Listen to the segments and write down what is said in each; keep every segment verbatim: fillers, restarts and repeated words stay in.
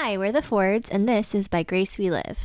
Hi, we're the Fords, and this is By Grace We Live.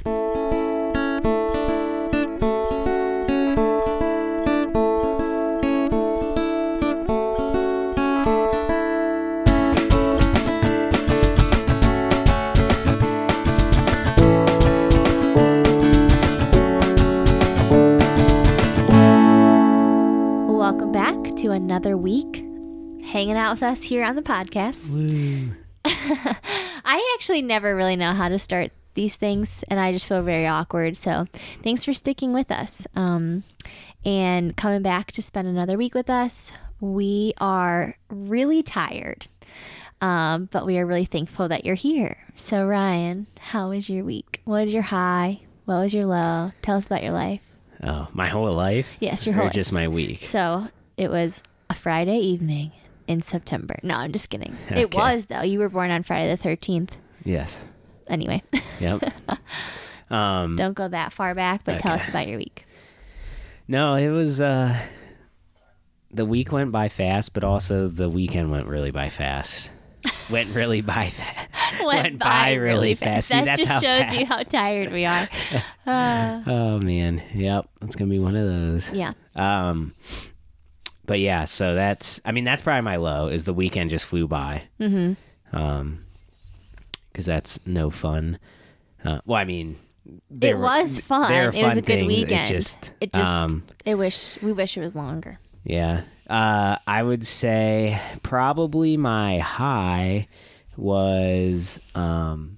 Welcome back to another week hanging out with us here on the podcast. Woo. I actually never really know how to start these things, and I just feel very awkward. So thanks for sticking with us um, and coming back to spend another week with us. We are really tired, um, but we are really thankful that you're here. So Ryan, how was your week? What was your high? What was your low? Tell us about your life. Oh, my whole life? Yes, your whole or life. just my week? So it was a Friday evening in September. No, I'm just kidding. Okay. It was, though. You were born on Friday the thirteenth. Yes. Anyway. Yep. um, Don't go that far back, but tell okay. us about your week. No, it was, uh, the week went by fast, but also the weekend went really by fast. Went really by fast. Went, went by, by really really fast. fast. See, That that's just how shows you fast. how tired we are. Uh, Oh, man. Yep. It's going to be one of those. yeah. Um, but yeah, so that's, I mean, that's probably my low, is the weekend just flew by. Mm-hmm. Um, because that's no fun. Uh, well, I mean, It there were- was fun. there are It was fun a good things. weekend. It just, It just, um, it wish, we wish it was longer. yeah. Uh, I would say probably my high was, um,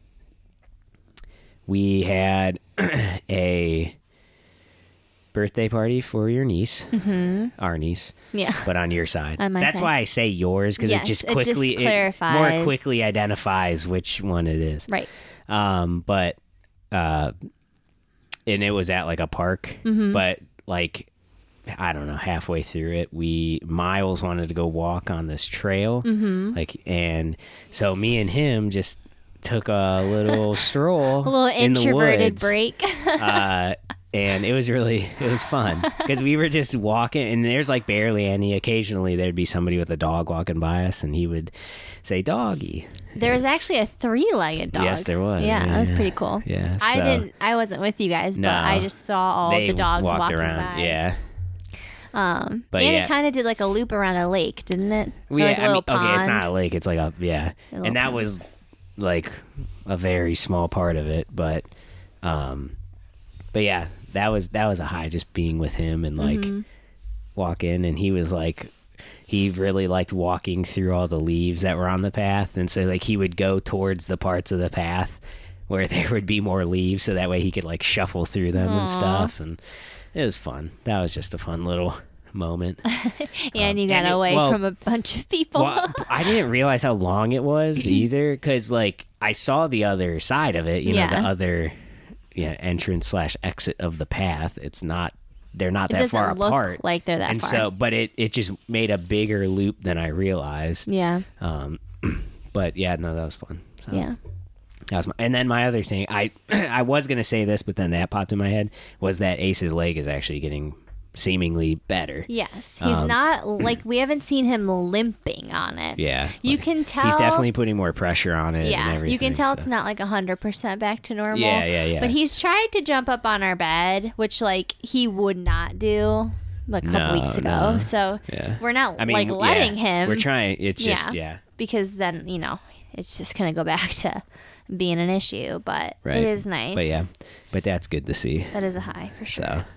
we had a birthday party for your niece, Mm-hmm. our niece, Yeah. but on your side. On my That's side. why I say yours, because Yes, it just it just quickly, it, more clarifies. quickly identifies which one it is. Right. Um, but, uh, and it was at like a park, Mm-hmm. but like, I don't know, halfway through it, we, Miles wanted to go walk on this trail. Mm-hmm. Like, and so me and him just took a little stroll, A little in the introverted woods, break. uh, and it was really, it was fun because we were just walking, and there's like barely any. Occasionally there'd be somebody with a dog walking by us, and he would say, "Doggy." There was actually a three-legged dog. Yes, there was. Yeah, Yeah, that was yeah. pretty cool. Yeah, I so- didn't. I wasn't with you guys, but No. I just saw all They the dogs walked walking around. by. Yeah. Um, But and yeah. it kind of did like a loop around a lake, didn't it? Or Yeah, like a I little mean, pond. okay, it's not a lake. It's like a yeah, A little and that pond. was like a very small part of it, but um, but yeah, that was that was a high, just being with him and like Mm-hmm. walking, and he was like, he really liked walking through all the leaves that were on the path, and so like he would go towards the parts of the path where there would be more leaves, so that way he could like shuffle through them Aw. and stuff, and it was fun. That was just a fun little moment. and Um, you got and it- away well- from a bunch of people. Well, I didn't realize how long it was either, because like I saw the other side of it, you know, Yeah. the other yeah entrance slash exit of the path. It's not, they're not It that doesn't far look apart, like they're that and far. so, but it it just made a bigger loop than I realized. yeah, Um, but yeah, no, that was fun. So, yeah. that was my, and then my other thing, I I was gonna say this, but then that popped in my head, was that Ace's leg is actually getting seemingly better. Yes, he's Um, not like we haven't seen him limping on it. Yeah, you like, can tell. He's definitely putting more pressure on it. and Yeah, everything, you can tell so. it's not like a hundred percent back to normal. Yeah, yeah, yeah. But he's tried to jump up on our bed, which like he would not do a couple No, weeks ago. no. So Yeah. we're not I mean, like letting yeah, him. We're trying. It's just Yeah. yeah. because then you know it's just gonna go back to being an issue. But Right. it is nice. But yeah, but that's good to see. that is a high for sure. So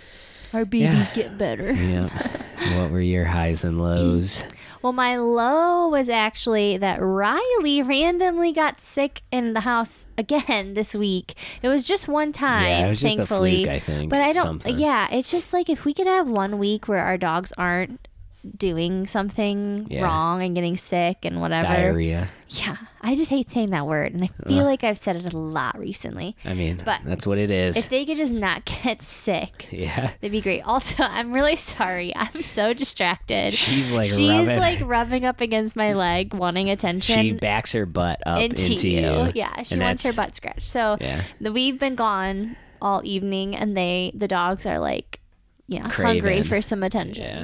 Our babies Yeah. get better. yeah. What were your highs and lows? Well, my low was actually that Riley randomly got sick in the house again this week. It was just one time, Yeah, it was just a thankfully. fluke, I think, But I don't. something. Yeah, it's just like if we could have one week where our dogs aren't doing something Yeah. wrong and getting sick and whatever. Diarrhea. Yeah, I just hate saying that word, and I feel Ugh. like I've said it a lot recently. I mean, But that's what it is. If they could just not get sick, yeah. that'd be great. Also, I'm really sorry. I'm so distracted. She's like She's rubbing. like rubbing up against my leg, wanting attention. she backs her butt up into, into, you. you. Yeah, she and wants her that's- butt scratched. So Yeah. the, we've been gone all evening, and they the dogs are like, you know, Craving. hungry for some attention. Yeah.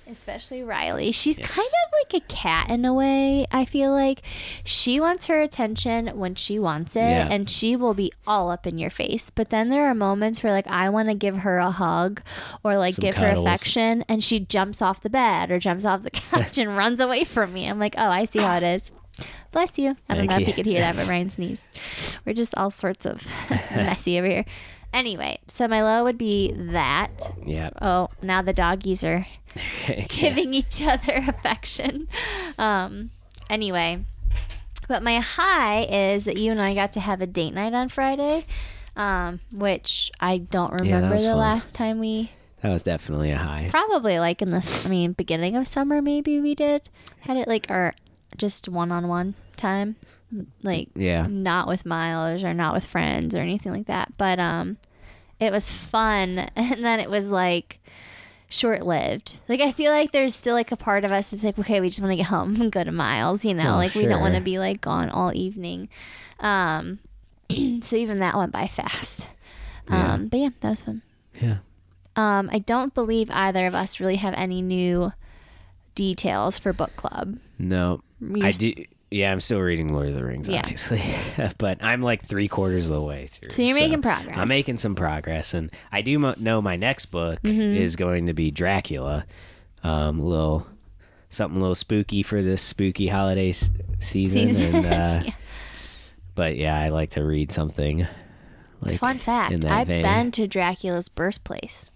Especially Riley. She's Yes. kind of like a cat in a way, I feel like. She wants her attention when she wants it, Yeah. and she will be all up in your face. But then there are moments where, like, I want to give her a hug or, like, Some give cuddles. her affection, and she jumps off the bed or jumps off the couch and runs away from me. I'm like, oh, I see how it is. Bless you. I don't Thank know if you. you could hear that, but Ryan sneezed. We're just all sorts of messy over here. Anyway, so my low would be that. Yeah. Oh, now the doggies are giving each other affection. Um, anyway, but my high is that you and I got to have a date night on Friday, um, which I don't Yeah, that remember was the fun. last time we. That was definitely a high. Probably like in the, I mean, beginning of summer, maybe we did had it like our just one on one time, like Yeah. not with Miles or not with friends or anything like that. But um, it was fun, and then it was like short lived. Like I feel like there's still like a part of us that's like, okay, we just want to get home and go to Miles, you know, Oh, like we don't want to sure. be like gone all evening. Um, so even that went by fast. Yeah. Um, but yeah, that was fun. Yeah. Um, I don't believe either of us really have any new details for book club. No. You're I s- do. Yeah, I'm still reading Lord of the Rings, Yeah. obviously, but I'm like three quarters of the way through. So you're making progress. I'm making some progress, and I do mo- know my next book Mm-hmm. is going to be Dracula. Um, a little something a little spooky for this spooky holiday s- season, Season. and uh, Yeah. but yeah, I like to read something. Like Fun fact, in that I've vein. been to Dracula's birthplace.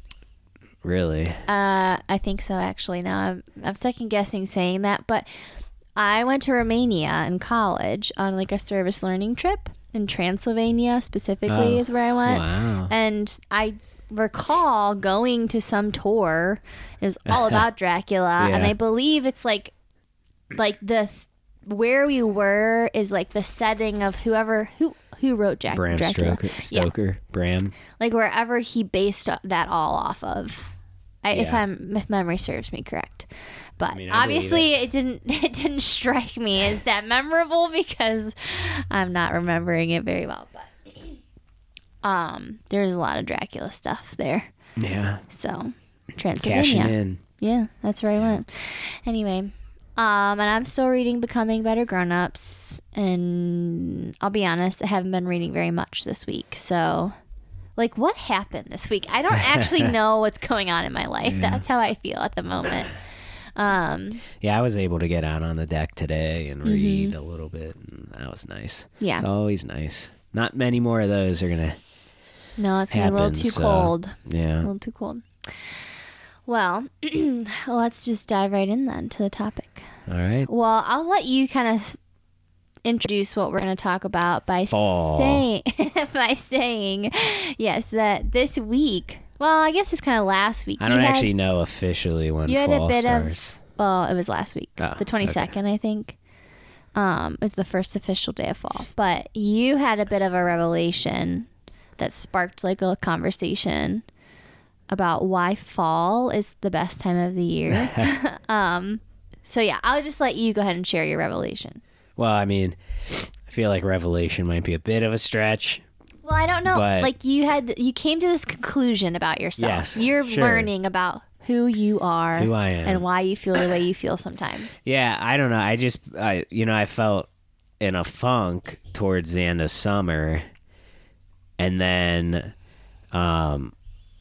Really. Uh, I think so, actually. Now I'm, I'm second guessing saying that, but I went to Romania in college on like a service learning trip in Transylvania, specifically, Oh, is where I went. Wow. And I recall going to some tour. It was all about Dracula, and Yeah. I believe it's like, like the where we were is like the setting of whoever who who wrote Jack, Bram Dracula. Stoker, Yeah. Stoker Bram. Like wherever he based that all off of. I, if Yeah. I'm if memory serves me correct, but mean, I believe obviously it. didn't it didn't strike me as that memorable because I'm not remembering it very well. But um, there's a lot of Dracula stuff there, Yeah. so Cashing Transylvania. in. Yeah, that's where I went. Anyway, um, and I'm still reading Becoming Better Grown-Ups, and I'll be honest, I haven't been reading very much this week. So, like, what happened this week? I don't actually know what's going on in my life. Yeah. That's how I feel at the moment. Um, Yeah, I was able to get out on the deck today and read a little bit, and that was nice. Mm-hmm. Yeah. It's always nice. Not many more of those are gonna no, it's gonna be a little happen. too so, cold. A Yeah. little too cold. Well, let's just dive right in then to the topic. All right. Well, I'll let you kind of introduce what we're going to talk about by Fall. saying by saying yes that this week. Well, I guess it's kind of last week. I You don't had- actually know officially when you had a fall bit of- starts. Well, it was last week, Oh, the twenty-second, I think. Um, was the first official day of fall. But you had a bit of a revelation that sparked like a conversation about why fall is the best time of the year. um, so yeah, I'll just let you go ahead and share your revelation. Well, I mean, I feel like revelation might be a bit of a stretch. Well, I don't know. But- like you had, you came to this conclusion about yourself. Yes, You're sure. learning about who you are, Who I am. and why you feel the way you feel sometimes. Yeah, I don't know. I just, I, you know, I felt in a funk towards the end of summer, and then, um,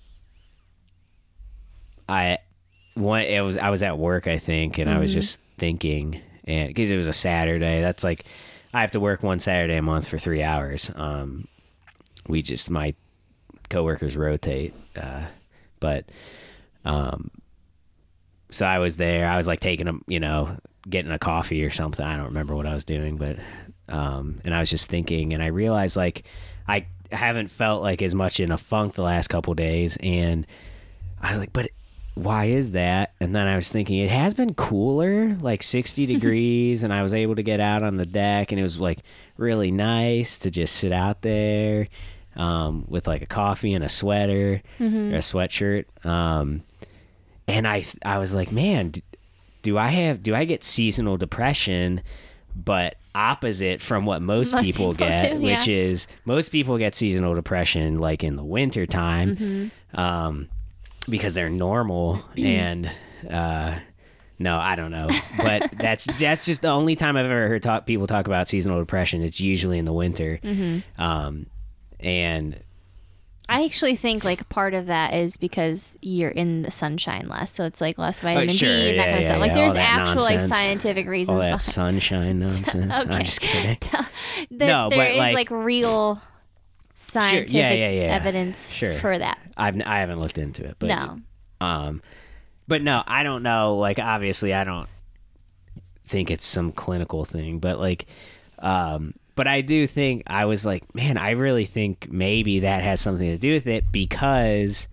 I, one, it was I was at work, I think, and I was just thinking, and because it was a Saturday, that's like, I have to work one Saturday a month for three hours. Um, we just my coworkers rotate, uh, but. Um, so I was there, I was like taking a, you know, getting a coffee or something. I don't remember what I was doing, but, um, and I was just thinking, and I realized like, I haven't felt like as much in a funk the last couple days. And I was like, but why is that? And then I was thinking it has been cooler, like sixty degrees. And I was able to get out on the deck, and it was like really nice to just sit out there, um, with like a coffee and a sweater or a sweatshirt. Um, And I, I was like, man, do, do I have, do I get seasonal depression, but opposite from what most, Most people, people get, do, which yeah. is most people get seasonal depression like in the winter time, Mm-hmm. um, because they're normal. And, uh, no, I don't know. But that's that's just the only time I've ever heard talk, people talk about seasonal depression. It's usually in the winter. Mm-hmm. Um, and I actually think like part of that is because you're in the sunshine less, so it's like less vitamin oh, sure, D, that yeah, kind of yeah, stuff. Like yeah, there's all that actual like nonsense. scientific reasons all that behind. sunshine nonsense. Okay. I'm just kidding. there, No, there but, is like- like real scientific Sure, yeah, yeah, yeah. evidence Sure. for that. I've I haven't looked into it, but No. um, but no, I don't know. Like, obviously, I don't think it's some clinical thing, but like, um, but I do think I was like, man, I really think maybe that has something to do with it because,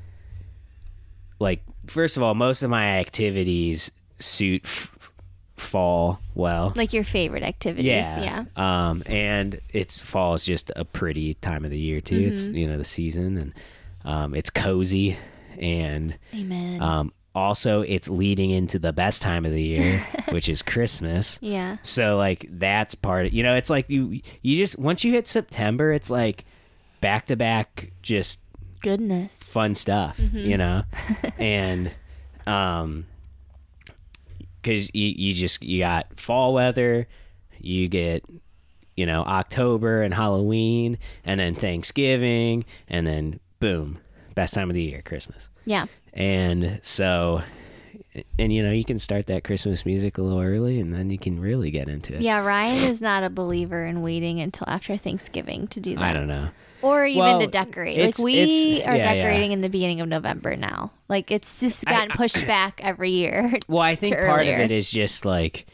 like, first of all, most of my activities suit f- fall well. Like your favorite activities. Yeah. Yeah. Um, and it's fall is just a pretty time of the year too. Mm-hmm. It's, you know, the season, and um, it's cozy, and Amen. um, also it's leading into the best time of the year, which is Christmas. Yeah. So like that's part of, you know, it's like you you just once you hit September, it's like back to back just Goodness. fun stuff, Mm-hmm. you know, and um, because you you just you got fall weather, you get, you know, October and Halloween, and then Thanksgiving, and then boom, best time of the year, Christmas. Yeah. And so, and you know, you can start that Christmas music a little early, and then you can really get into it. Yeah, Ryan is not a believer in waiting until after Thanksgiving to do that. I don't know. Or even Well, to decorate. it's- Like we it's- are yeah, yeah. decorating in the beginning of November now. Like it's just I- gotten pushed back every year. Well, I think to part earlier. of it is just like,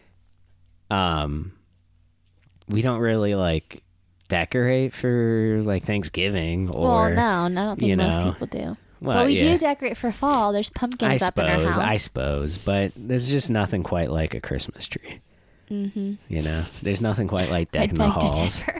um, we don't really like decorate for like Thanksgiving or. Well, no, I don't think you most know, people do. Well, but we yeah. do decorate for fall. There's I pumpkins up in our suppose, house. I suppose, but there's just nothing quite like a Christmas tree. Mm-hmm. You know, there's nothing quite like decking I'd the beg to halls. differ.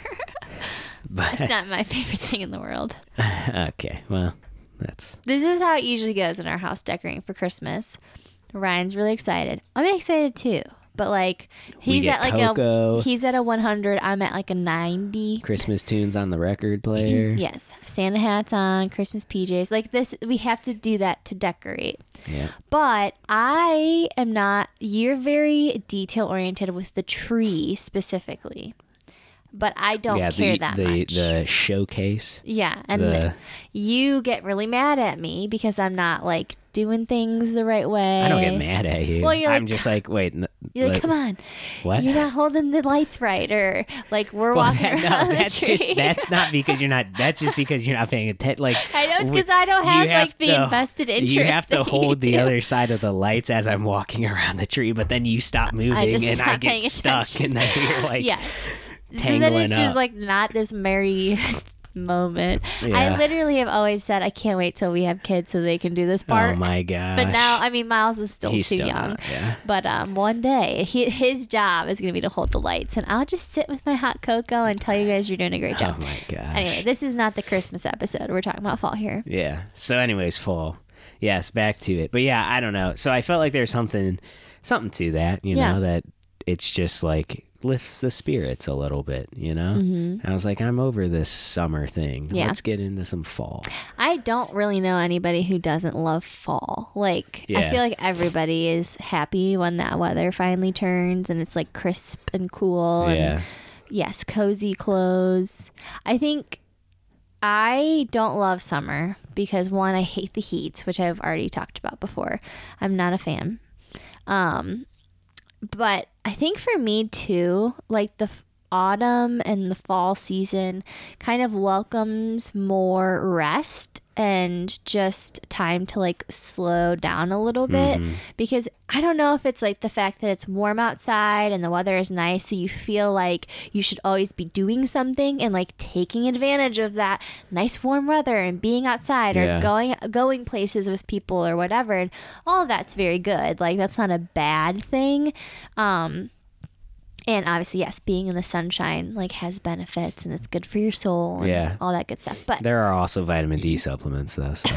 But It's not my favorite thing in the world. okay, well, that's This is how it usually goes in our house decorating for Christmas. Ryan's really excited. I'm excited too. But like We he's get at like cocoa. a he's at a one hundred. I'm at like a ninety. Christmas tunes on the record player. Yes, Santa hats on, Christmas P Js. Like this, we have to do that to decorate. Yeah. But I am not. You're very detail oriented with the tree specifically, but I don't yeah, care the, that the, much. the showcase. yeah, and the- you get really mad at me because I'm not like doing things the right way. I don't get mad at you. Well, you're I'm like- just like, wait. N- You're like, let- come on, What? you're not holding the lights right, or like we're Well, walking that- around no, the that's tree. just that's not because you're not. That's just because you're not paying attention. Like I know it's w- because I don't have, you have like the to- invested interest. You have to that hold you the do. other side of the lights as I'm walking around the tree, but then you stop moving just and I stop paying get stuck, attention. and then you're like, Yeah. So tangling then it's just up. like not this merry moment. Yeah. I literally have always said I can't wait till we have kids so they can do this part. oh my gosh. But now, I mean, Miles is still He's too still young. not, yeah. But um, one day, he, his job is going to be to hold the lights, and I'll just sit with my hot cocoa and tell you guys you're doing a great Oh job. my gosh. Anyway, this is not the Christmas episode. We're talking about fall here. Yeah. So, anyways, fall. Yes, back to it. But yeah, I don't know. So I felt like there's something, something to that. You Yeah. know, that it's just like lifts the spirits a little bit. You know. Mm-hmm. I was like, I'm over this summer thing. Yeah. Let's get into some fall. I don't really know anybody who doesn't love fall. Like, I Yeah. feel like everybody is happy when that weather finally turns and it's like crisp and cool. And Yeah. yes, cozy clothes. I think I don't love summer because one, I hate the heat, which I've already talked about before. I'm not a fan. Um, but I think for me too, like the f- autumn and the fall season kind of welcomes more rest and just time to like slow down a little bit because I don't know if it's like the fact that it's warm outside and the weather is nice, so you feel like you should always be doing something and like taking advantage of that nice warm weather and being outside Yeah. or going going places with people or whatever, and all of that's very good. Like that's not a bad thing. Um And obviously, yes, being in the sunshine like has benefits and it's good for your soul and Yeah. all that good stuff. But There are also vitamin D supplements, though. So.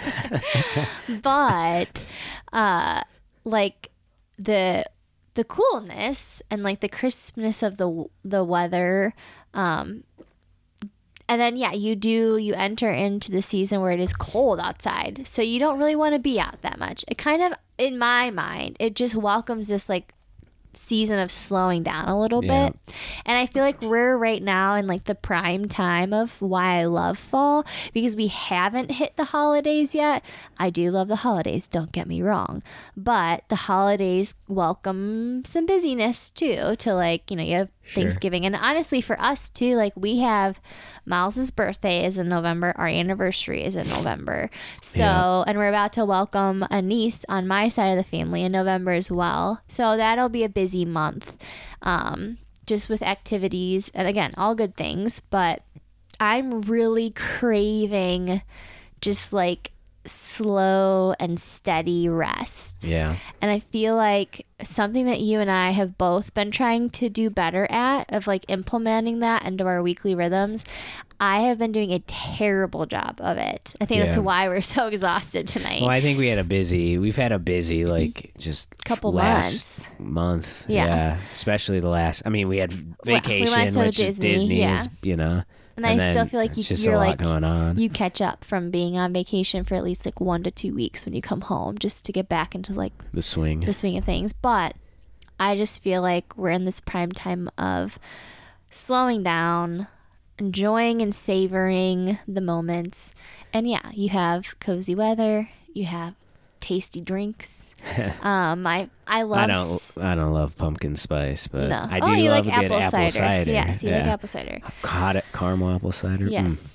but uh like the the coolness and like the crispness of the the weather, um and then yeah, you do you enter into the season where it is cold outside, so you don't really want to be out that much. It kind of in my mind, it just welcomes this like season of slowing down a little Yeah. bit. And I feel like we're right now in like the prime time of why I love fall, because we haven't hit the holidays yet. I do love the holidays, don't get me wrong, but the holidays welcome some busyness too, to like, you know, you have Sure. Thanksgiving. And honestly, for us too, like we have Miles's birthday is in November. Our anniversary is in November. So, Yeah. and we're about to welcome a niece on my side of the family in November as well. So that'll be a busy month, um, just with activities. And again, all good things. But I'm really craving just like slow and steady rest. Yeah. And I feel like something that you and I have both been trying to do better at, of like implementing that into our weekly rhythms. I have been doing a terrible job of it. I think that's Yeah. why we're so exhausted tonight. Well, I think we had a busy, we've had a busy, like, just Couple last month. Yeah. Yeah. Especially the last, I mean, we had we went vacation, to which Disney, is Disney, yeah. is, you know. And I then still feel like you- it's just you're a lot like- going on. You catch up from being on vacation for at least like one to two weeks when you come home, just to get back into like the swing. the swing of things. But I just feel like we're in this prime time of slowing down, enjoying and savoring the moments. And yeah, you have cozy weather, you have tasty drinks. um, I I love. I don't. s- I don't love pumpkin spice, but no. I do oh, you love like a good apple, apple cider. Yes, you yeah. like apple cider. Hot caramel apple cider. Mm. Yes.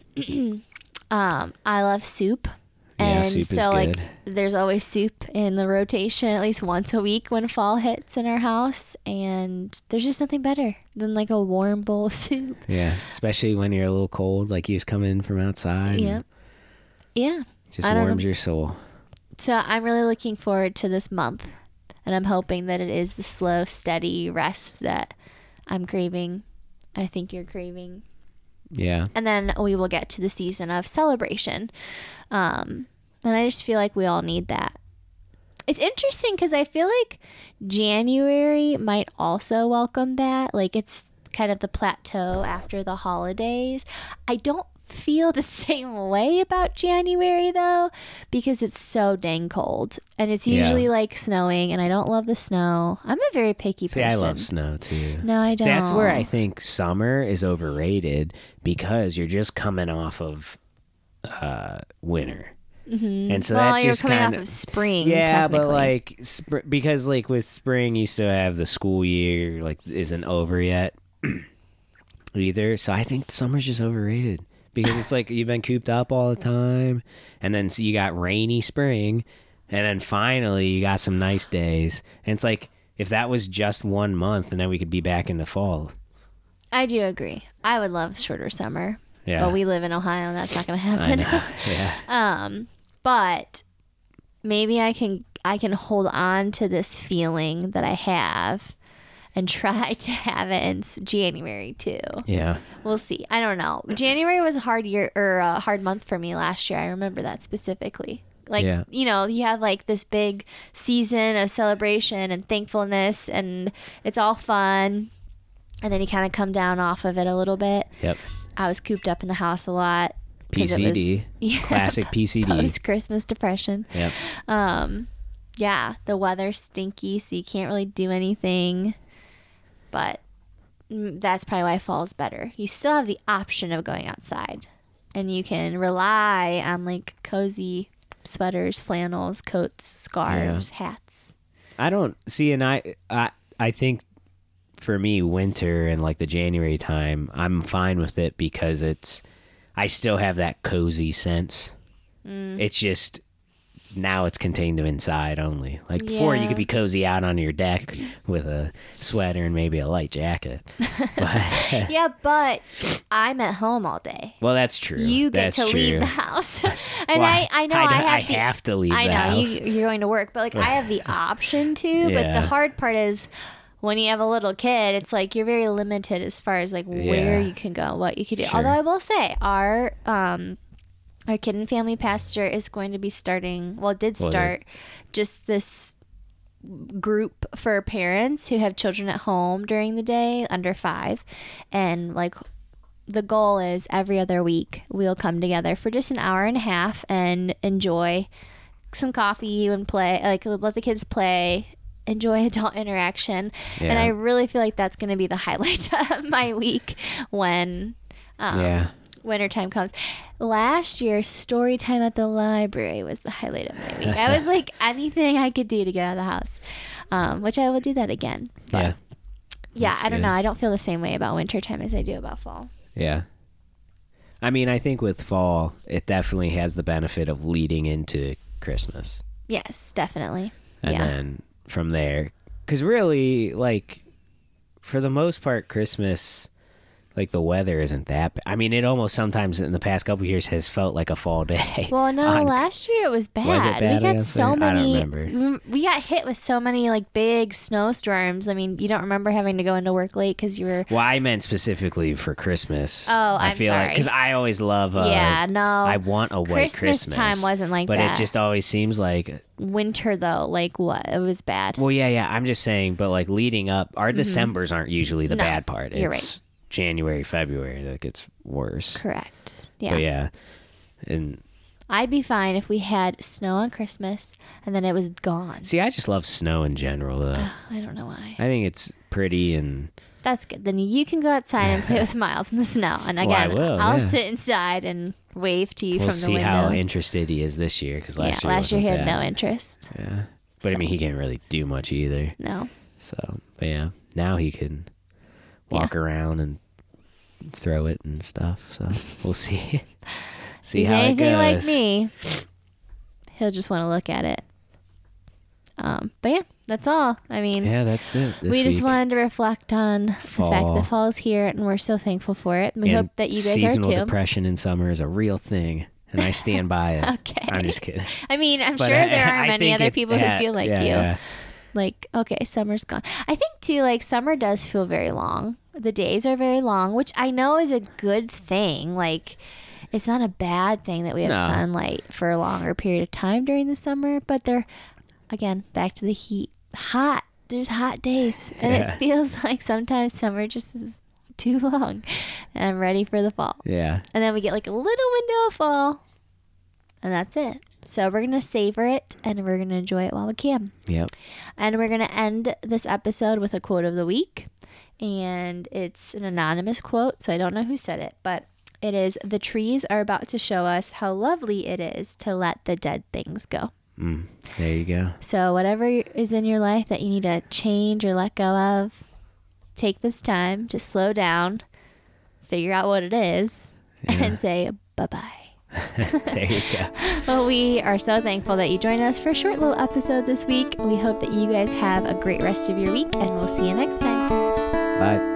um, I love soup. Yeah, And soup is so like good. there's always soup in the rotation at least once a week when fall hits in our house, and there's just nothing better than like a warm bowl of soup. Yeah, especially when you're a little cold, like you just come in from outside. Yeah. and Yeah. Just I don't warms know. your soul. So I'm really looking forward to this month, and I'm hoping that it is the slow, steady rest that I'm craving. I think you're craving. Yeah. And then we will get to the season of celebration. Um, and I just feel like we all need that. It's interesting because I feel like January might also welcome that. Like it's kind of the plateau after the holidays. I don't feel the same way about January though, because it's so dang cold and it's Yeah. usually like snowing, and I don't love the snow. I'm a very picky See, person. I love snow too. No, I don't. See, that's where I think summer is overrated because you're just coming off of uh, winter. Mm-hmm. And so well, that you're just coming kind off of spring. Yeah, but technically. like sp- because like with spring you still have the school year like isn't over yet either. So I think summer's just overrated because it's like you've been cooped up all the time, and then so you got rainy spring, and then finally you got some nice days. And it's like if that was just one month, and then we could be back in the fall. I do agree. I would love shorter summer. Yeah. But we live in Ohio and that's not going to I happen. know. Yeah. um, but maybe I can I can hold on to this feeling that I have and try to have it in s- January too. Yeah. We'll see. I don't know. January was a hard year or a hard month for me last year. I remember that specifically. Like, Yeah. you know, you have like this big season of celebration and thankfulness, and it's all fun. And then you kind of come down off of it a little bit. Yep. I was cooped up in the house a lot. 'cause it P C D. was- yeah, Classic P C D. Post Christmas depression. Yep. Um, yeah, the weather's stinky, so you can't really do anything. But mm, that's probably why fall's better. You still have the option of going outside, and you can rely on like cozy sweaters, flannels, coats, scarves, hats. I don't see, and I, I, I think for me, winter and like the January time, I'm fine with it because it's, I still have that cozy sense. Mm. It's just now it's contained to inside only. Like before, you Yeah. could be cozy out on your deck with a sweater and maybe a light jacket. But, Yeah, but I'm at home all day. well, that's true. You get that's to true. leave the house, and Well, I, I know I, I, have, I the, have to leave I the know house. you, you're going to work, but like I have the option to. But Yeah. the hard part is when you have a little kid, it's like you're very limited as far as like where Yeah. you can go, what you can do. Sure. Although I will say our um our kid and family pastor is going to be starting. Well, it did Well, start just this group for parents who have children at home during the day under five, and like the goal is every other week we'll come together for just an hour and a half and enjoy some coffee and play, like let the kids play, enjoy adult interaction. Yeah. And I really feel like that's going to be the highlight of my week when um, yeah. wintertime comes. Last year, story time at the library was the highlight of my week. I was like, anything I could do to get out of the house, um, which I will do that again. But Yeah. yeah, That's I don't good. know. I don't feel the same way about wintertime as I do about fall. Yeah. I mean, I think with fall, it definitely has the benefit of leading into Christmas. Yes, definitely. And yeah. then from there, because really, like, for the most part, Christmas, like, the weather isn't that bad. I mean, it almost sometimes in the past couple of years has felt like a fall day. Well, no, on- last year it was bad. Was it bad We got against so there? I don't many. remember. We got hit with so many like big snowstorms. I mean, you don't remember having to go into work late because you were. Well, I meant specifically for Christmas. Oh, I I'm feel sorry. Because I always love. Uh, yeah, no. I want a white Christmas, Christmas. time wasn't like but that. it just always seems like. Winter though, like what? It was bad. Well, yeah, yeah. I'm just saying, but like leading up, our Decembers aren't usually the No, bad part. It's you're right. January, February that gets worse. Correct. Yeah. But yeah, and I'd be fine if we had snow on Christmas and then it was gone. see, I just love snow in general, though. Ugh, I don't know why. I think it's pretty, and That's good. Then you can go outside and play with Miles in the snow. And Well, I again, will, I'll yeah. sit inside and wave to you we'll from the see window. how interested he is this year. Because last yeah, year, last year he wasn't had no that. interest. Yeah, but I So- mean, he can't really do much either. No. So, but yeah, now he can walk around and throw it and stuff. So we'll see. see He's how it anything goes. like me, he'll just want to look at it. Um, but yeah, that's all. I mean, Yeah, that's it. This we just week. wanted to reflect on the fact Fall. that fall's here, and we're so thankful for it. And we And hope that you guys seasonal are too. depression in summer is a real thing, and I stand by it. Okay. I'm just kidding. I mean, I'm But sure I- there are I many think other it- people yeah, who feel like yeah, you. yeah. Like, okay, summer's gone. I think too, like summer does feel very long. The days are very long, which I know is a good thing. Like, it's not a bad thing that we have No. sunlight for a longer period of time during the summer, but they're, again, back to the heat. Hot. There's hot days. And Yeah. it feels like sometimes summer just is too long. And I'm ready for the fall. Yeah. And then we get like a little window of fall. And that's it. So we're going to savor it and we're going to enjoy it while we can. Yep. And we're going to end this episode with a quote of the week. And it's an anonymous quote, so I don't know who said it, but it is, "The trees are about to show us how lovely it is to let the dead things go." Mm, there you go. So whatever is in your life that you need to change or let go of, take this time to slow down, figure out what it is, Yeah. and say bye-bye. There you go. Well, we are so thankful that you joined us for a short little episode this week. We hope that you guys have a great rest of your week, and we'll see you next time. Bye.